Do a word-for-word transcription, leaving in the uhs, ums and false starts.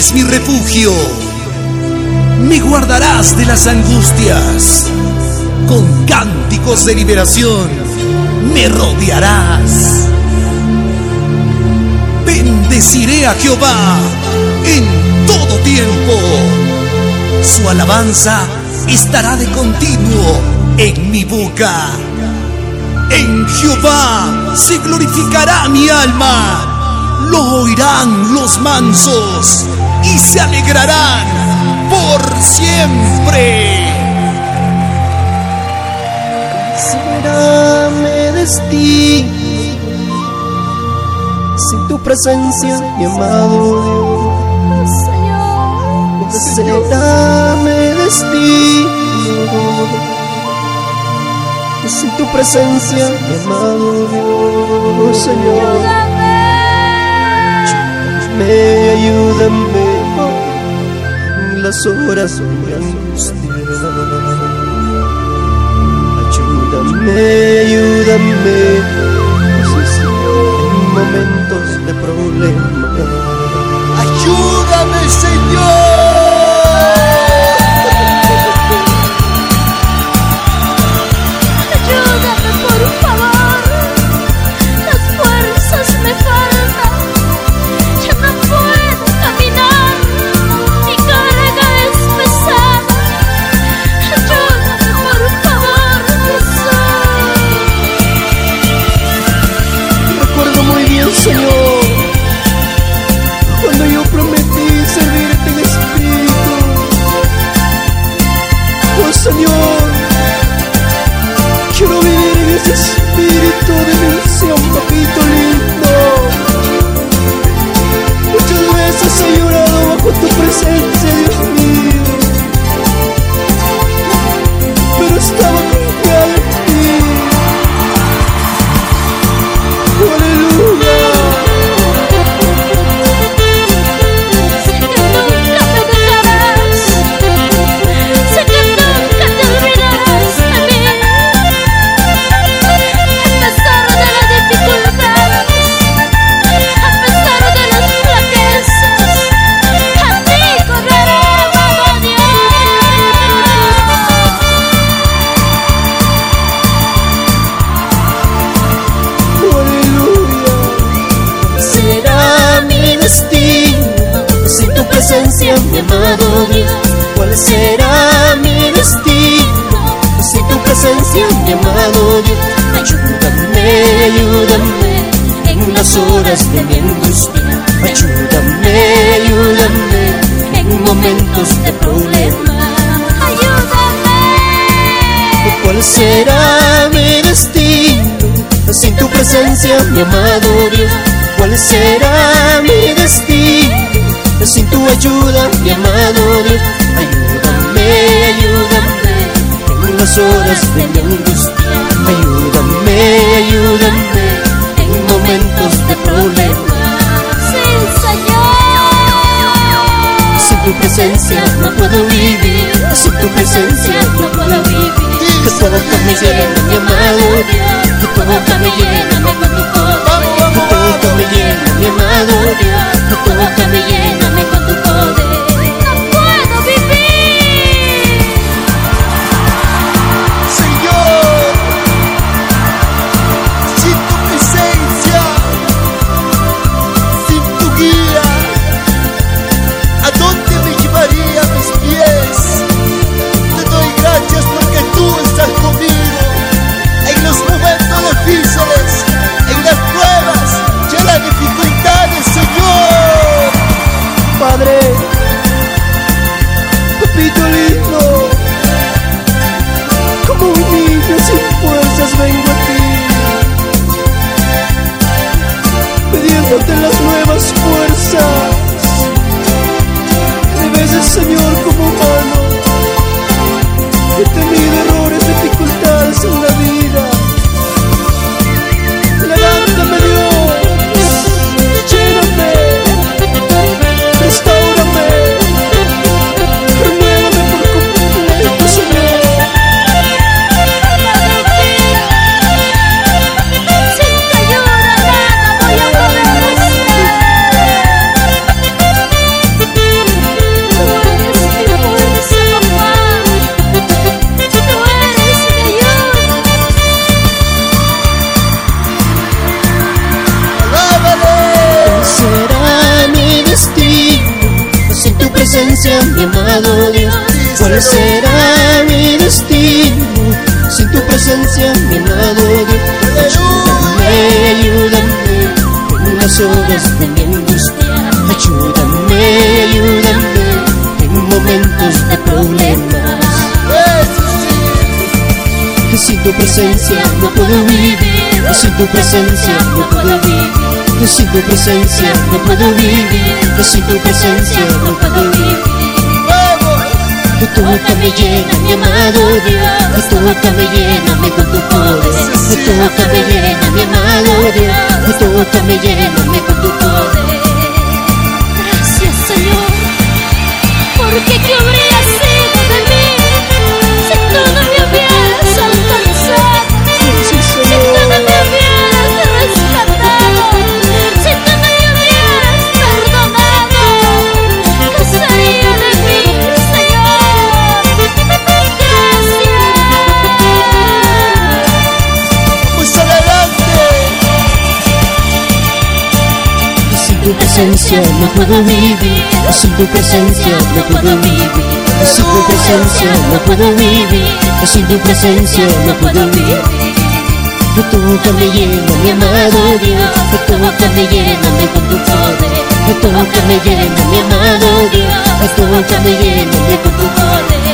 eres mi refugio. Me guardarás de las angustias. Con cánticos de liberación me rodearás. Bendeciré a Jehová en todo tiempo. Su alabanza estará de continuo en mi boca. En Jehová se glorificará mi alma. Lo oirán los mansos y se alegrarán por siempre. Será mi destino sin tu presencia, mi amado Dios. Será mi destino sin tu presencia, mi amado Dios, Señor. Ayúdame, ayúdame en las horas de mi angustia. Ayúdame, ayúdame en momentos de problema. Ayúdame, Señor. Señor, cuando yo prometí servirte en espíritu, oh Señor, quiero vivir en ese espíritu de mención, papito lindo. Muchas veces he llorado bajo tu presencia, Dios mío, pero estaba confiado en ti. Aleluya. Mi amado Dios, ¿cuál será mi destino sin tu presencia, mi amado Dios? Ayúdame, ayúdame en las horas de mi angustia. Ayúdame, ayúdame en momentos de problema. Ayúdame. ¿Cuál será mi destino sin tu presencia, mi amado Dios? ¿Cuál será mi destino sin tu ayuda, mi amado Dios? Ayúdame, ayúdame en las horas de mi angustia. Ayúdame, ayúdame en momentos de problema. Sí, Señor. Sin tu presencia no puedo vivir. Sin tu presencia no puedo vivir. Que tu boca me llena, mi amado Dios. Que tu boca me llena, me con tu poder. Que tu boca me llena, mi amado Dios. Que tu boca me llena, me con tu poder. No puedo vivir. Señor, sin tu presencia, sin tu guía, ¿a dónde me llevaría mis pies? Te doy gracias porque tú estás conmigo en los momentos difíciles, en las pruebas y en las dificultades, Señor. presencia, mi amado Dios, ¿cuál será mi destino? Sin tu presencia, mi amado Dios, ayúdame, ayúdame en las horas de mi angustia. Ayúdame, ayúdame en momentos de problemas. Que sin tu presencia no puedo vivir, que sin tu presencia no puedo vivir, que sin tu presencia no puedo vivir, que sin tu presencia no puedo vivir. Que tócame, lléname, amado Dios, que tócame, lléname con tu poder, que tócame, lléname, amado Dios, que tócame, lléname con tu poder. Gracias, Señor, porque ¿qué habría sido de mí si tú no me hubieras alcanzado? Si tú no me hubieras rescatado, si tú no me hubieras perdonado, ¿qué sería de mí, Señor? Gracias. Vamos adelante. Sin tu presencia no puedo vivir, sin tu presencia no puedo vivir, sin tu presencia no puedo vivir, sin tu presencia no puedo vivir. Que tócame, lléname, amado Dios, que tócame, lléname con tu poder, que tócame, lléname, amado Dios, que tócame, lléname con tu poder.